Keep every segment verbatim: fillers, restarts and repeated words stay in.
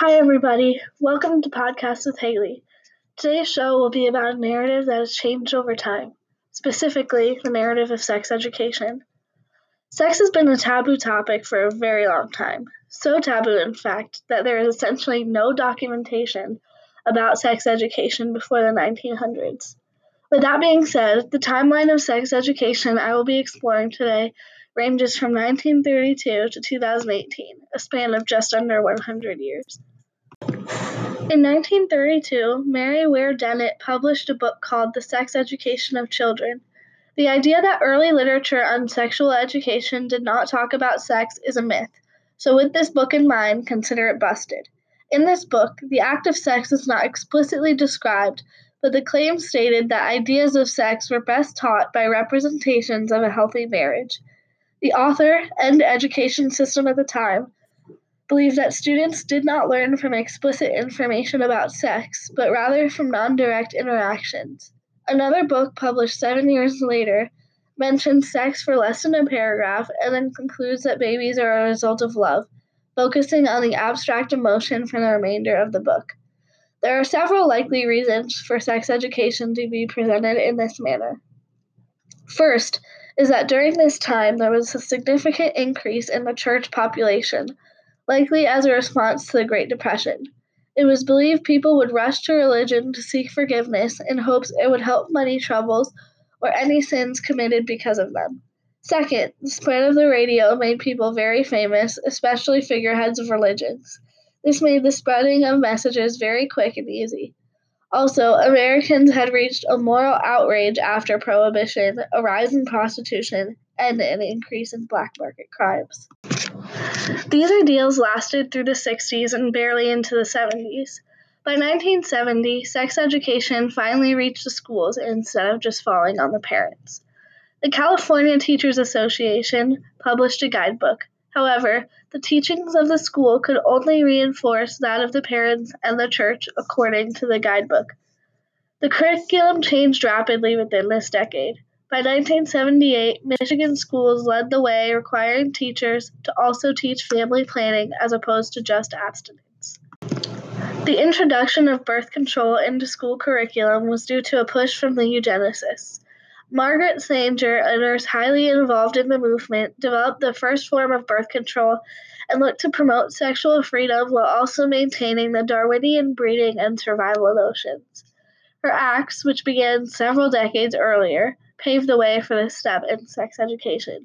Hi, everybody. Welcome to Podcast with Haley. Today's show will be about a narrative that has changed over time, specifically the narrative of sex education. Sex has been a taboo topic for a very long time, so taboo, in fact, that there is essentially no documentation about sex education before the nineteen hundreds. With that being said, the timeline of sex education I will be exploring today ranges from nineteen thirty-two to two thousand eighteen, a span of just under one hundred years. In nineteen thirty-two, Mary Ware Dennett published a book called The Sex Education of Children. The idea that early literature on sexual education did not talk about sex is a myth, so with this book in mind, consider it busted. In this book, the act of sex is not explicitly described, but the claim stated that ideas of sex were best taught by representations of a healthy marriage. The author and education system at the time believed that students did not learn from explicit information about sex, but rather from non-direct interactions. Another book, published seven years later, mentions sex for less than a paragraph and then concludes that babies are a result of love, focusing on the abstract emotion for the remainder of the book. There are several likely reasons for sex education to be presented in this manner. First is that during this time there was a significant increase in the church population, likely as a response to the Great Depression. It was believed people would rush to religion to seek forgiveness in hopes it would help money troubles or any sins committed because of them. Second, the spread of the radio made people very famous, especially figureheads of religions. This made the spreading of messages very quick and easy. Also, Americans had reached a moral outrage after Prohibition, a rise in prostitution, and an increase in black market crimes. These ideals lasted through the sixties and barely into the seventies. By nineteen seventy, sex education finally reached the schools instead of just falling on the parents. The California Teachers Association published a guidebook. However, the teachings of the school could only reinforce that of the parents and the church according to the guidebook. The curriculum changed rapidly within this decade. By nineteen seventy-eight, Michigan schools led the way, requiring teachers to also teach family planning as opposed to just abstinence. The introduction of birth control into school curriculum was due to a push from the eugenicists. Margaret Sanger, a nurse highly involved in the movement, developed the first form of birth control and looked to promote sexual freedom while also maintaining the Darwinian breeding and survival notions. Her acts, which began several decades earlier, paved the way for this step in sex education.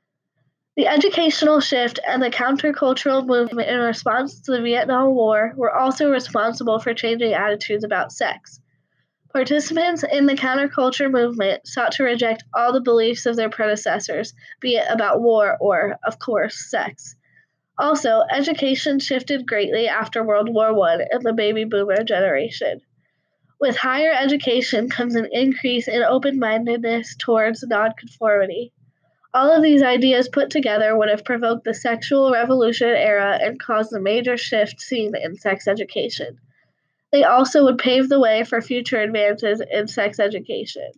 The educational shift and the countercultural movement in response to the Vietnam War were also responsible for changing attitudes about sex. Participants in the counterculture movement sought to reject all the beliefs of their predecessors, be it about war or, of course, sex. Also, education shifted greatly after World War One and the baby boomer generation. With higher education comes an increase in open-mindedness towards nonconformity. All of these ideas put together would have provoked the sexual revolution era and caused the major shift seen in sex education. They also would pave the way for future advances in sex education.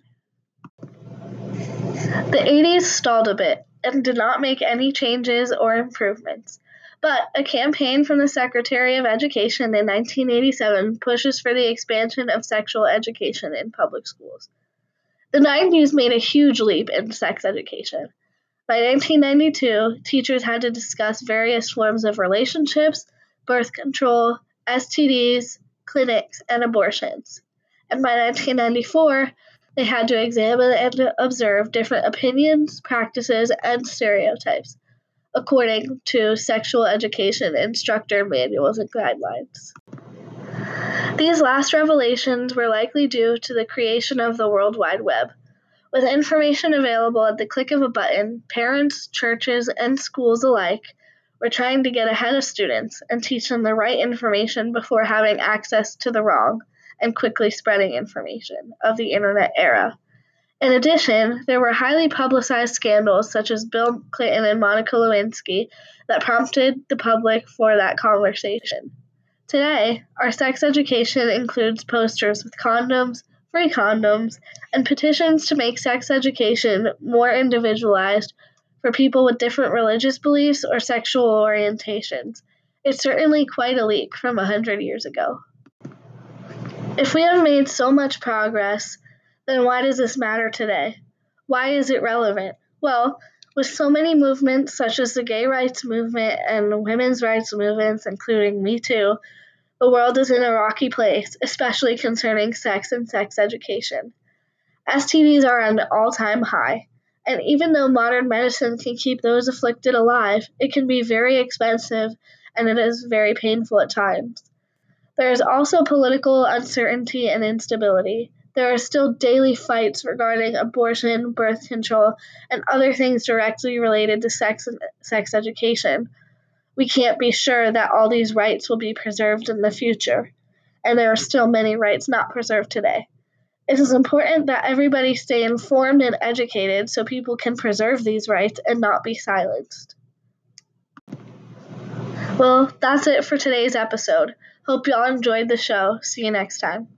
The eighties stalled a bit and did not make any changes or improvements, but a campaign from the Secretary of Education in nineteen eighty-seven pushes for the expansion of sexual education in public schools. The nineties made a huge leap in sex education. By nineteen ninety-two, teachers had to discuss various forms of relationships, birth control, S T Ds, clinics, and abortions. And by nineteen ninety-four, they had to examine and observe different opinions, practices, and stereotypes, according to sexual education instructor manuals and guidelines. These last revelations were likely due to the creation of the World Wide Web. With information available at the click of a button, parents, churches, and schools alike were trying to get ahead of students and teach them the right information before having access to the wrong and quickly spreading information of the internet era. In addition, there were highly publicized scandals such as Bill Clinton and Monica Lewinsky that prompted the public for that conversation. Today, our sex education includes posters with condoms, free condoms, and petitions to make sex education more individualized for people with different religious beliefs or sexual orientations, It's certainly quite a leap from a hundred years ago. If we have made so much progress, then why does this matter today? Why is it relevant? Well, with so many movements such as the gay rights movement and women's rights movements, including Me Too, the world is in a rocky place, especially concerning sex and sex education. S T Ds are at an all-time high, and even though modern medicine can keep those afflicted alive, it can be very expensive and it is very painful at times. There is also political uncertainty and instability. There are still daily fights regarding abortion, birth control, and other things directly related to sex and sex education. We can't be sure that all these rights will be preserved in the future, and there are still many rights not preserved today. It is important that everybody stay informed and educated so people can preserve these rights and not be silenced. Well, that's it for today's episode. Hope you all enjoyed the show. See you next time.